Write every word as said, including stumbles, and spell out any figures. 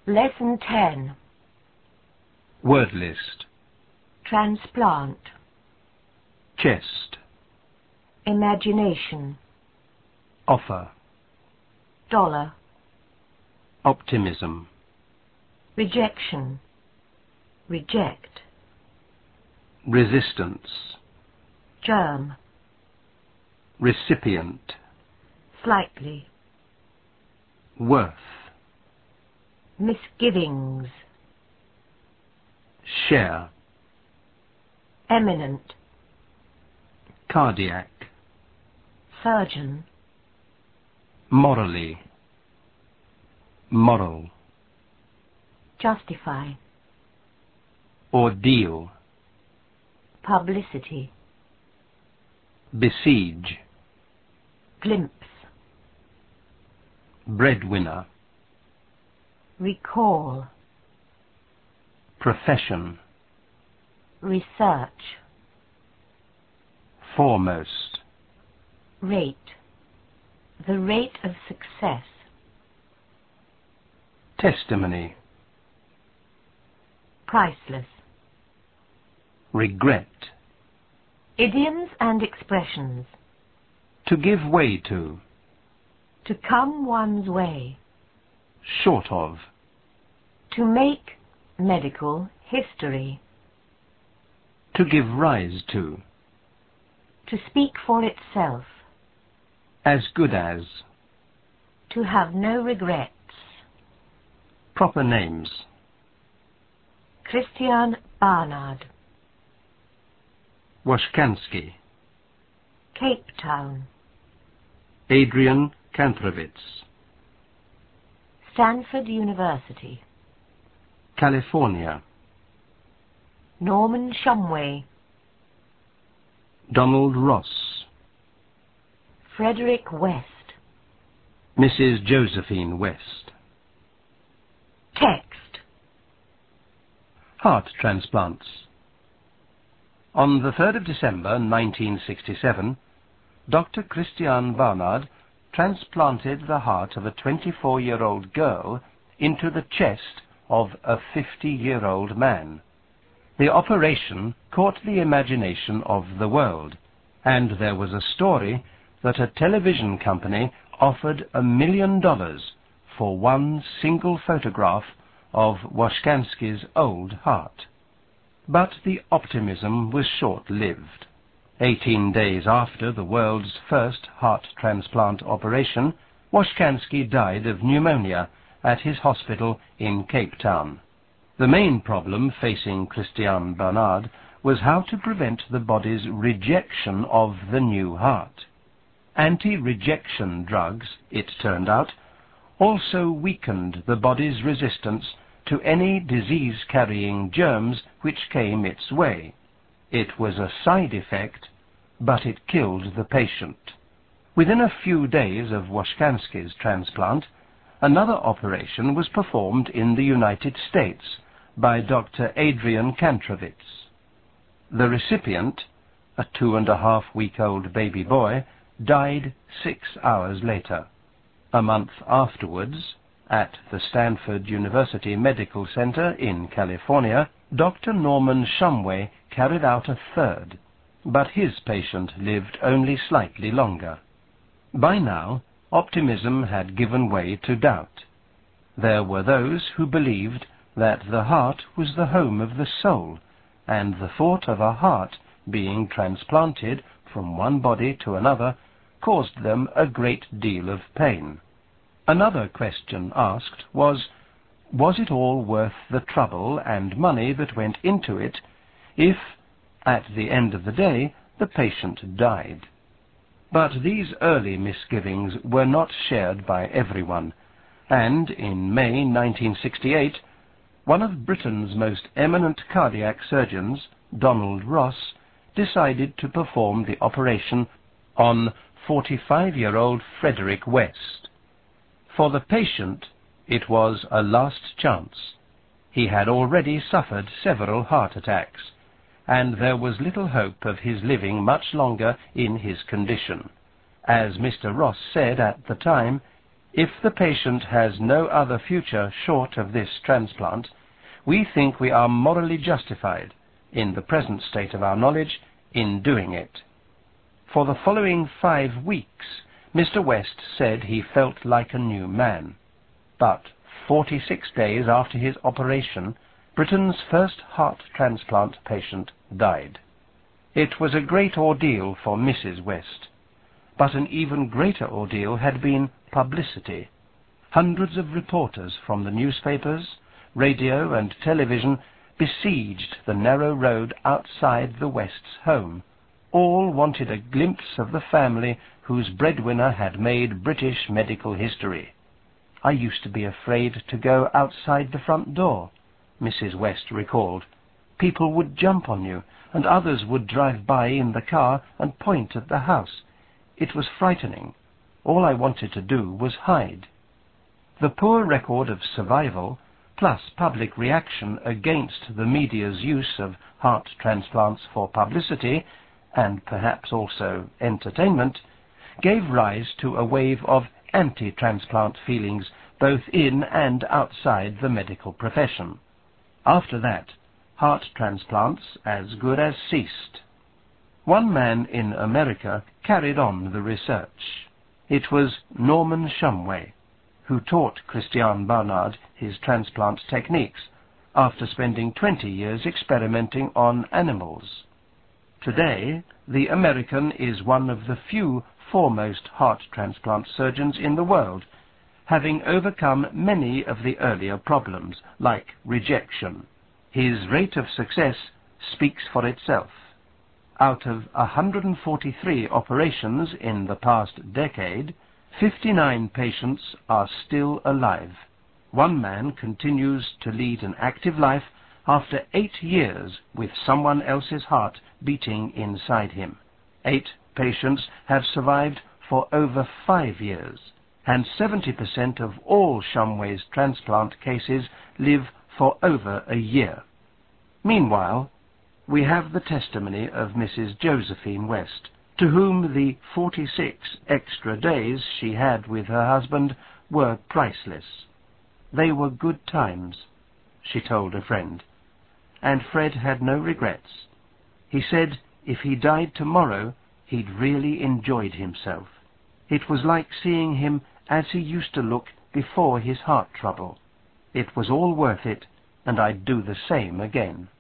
Lesson ten. Word list. Transplant. Chest. Imagination. Offer. Dollar. Optimism. Rejection. Reject. Resistance. Germ. Recipient. Slightly. Worth. Misgivings. Share. Eminent. Cardiac. Surgeon. Morally. Moral. Justify. Ordeal. Publicity. Besiege. Glimpse. Breadwinner. Recall. Profession. Research. Foremost. Rate. The rate of success. Testimony. Priceless. Regret. Idioms and expressions. To give way to. To come one's way. Short of. To make medical history. To give rise to. To speak for itself. As good as. To have no regrets. Proper names. Christian Barnard. Washkansky. Cape Town. Adrian Kantrovitz. Stanford University. California. Norman Shumway. Donald Ross. Frederick West. Missus Josephine West. Text. Heart transplants. On the third of December nineteen sixty-seven, Doctor Christian Barnard transplanted the heart of a twenty-four-year-old girl into the chest of a fifty-year-old man. The operation caught the imagination of the world, and there was a story that a television company offered a million dollars for one single photograph of Washkansky's old heart. But the optimism was short-lived. Eighteen days after the world's first heart transplant operation, Washkansky died of pneumonia at his hospital in Cape Town. The main problem facing Christian Barnard was how to prevent the body's rejection of the new heart. Anti-rejection drugs, it turned out, also weakened the body's resistance to any disease-carrying germs which came its way. It was a side effect, but it killed the patient. Within a few days of Washkansky's transplant, another operation was performed in the United States by Doctor Adrian Kantrovitz. The recipient, a two-and-a-half-week-old baby boy, died six hours later. A month afterwards, at the Stanford University Medical Center in California, Doctor Norman Shumway carried out a third, but his patient lived only slightly longer. By now, optimism had given way to doubt. There were those who believed that the heart was the home of the soul, and the thought of a heart being transplanted from one body to another caused them a great deal of pain. Another question asked was, was it all worth the trouble and money that went into it if, at the end of the day, the patient died? But these early misgivings were not shared by everyone, and in May nineteen sixty-eight, one of Britain's most eminent cardiac surgeons, Donald Ross, decided to perform the operation on forty-five-year-old Frederick West. For the patient, it was a last chance. He had already suffered several heart attacks, and there was little hope of his living much longer in his condition. As Mister Ross said at the time, If the patient has no other future short of this transplant, we think we are morally justified, in the present state of our knowledge, in doing it. For the following five weeks, Mister West said he felt like a new man. But forty-six days after his operation, Britain's first heart transplant patient died. It was a great ordeal for Missus West. But an even greater ordeal had been publicity. Hundreds of reporters from the newspapers, radio and television besieged the narrow road outside the West's home. All wanted a glimpse of the family whose breadwinner had made British medical history. I used to be afraid to go outside the front door, Missus West recalled. People would jump on you, and others would drive by in the car and point at the house. It was frightening. All I wanted to do was hide. The poor record of survival, plus public reaction against the media's use of heart transplants for publicity, and perhaps also entertainment, gave rise to a wave of anti-transplant feelings both in and outside the medical profession. After that, heart transplants as good as ceased. One man in America carried on the research. It was Norman Shumway, who taught Christiaan Barnard his transplant techniques after spending twenty years experimenting on animals. Today, the American is one of the few foremost heart transplant surgeons in the world, having overcome many of the earlier problems, like rejection. His rate of success speaks for itself. Out of one hundred forty-three operations in the past decade, fifty-nine patients are still alive. One man continues to lead an active life after eight years with someone else's heart beating inside him. Eight patients have survived for over five years, and seventy percent of all Shumway's transplant cases live for over a year. Meanwhile, we have the testimony of Missus Josephine West, to whom the forty-six extra days she had with her husband were priceless. They were good times, she told a friend, and Fred had no regrets. He said if he died tomorrow, he'd really enjoyed himself. It was like seeing him as he used to look before his heart trouble. It was all worth it, and I'd do the same again.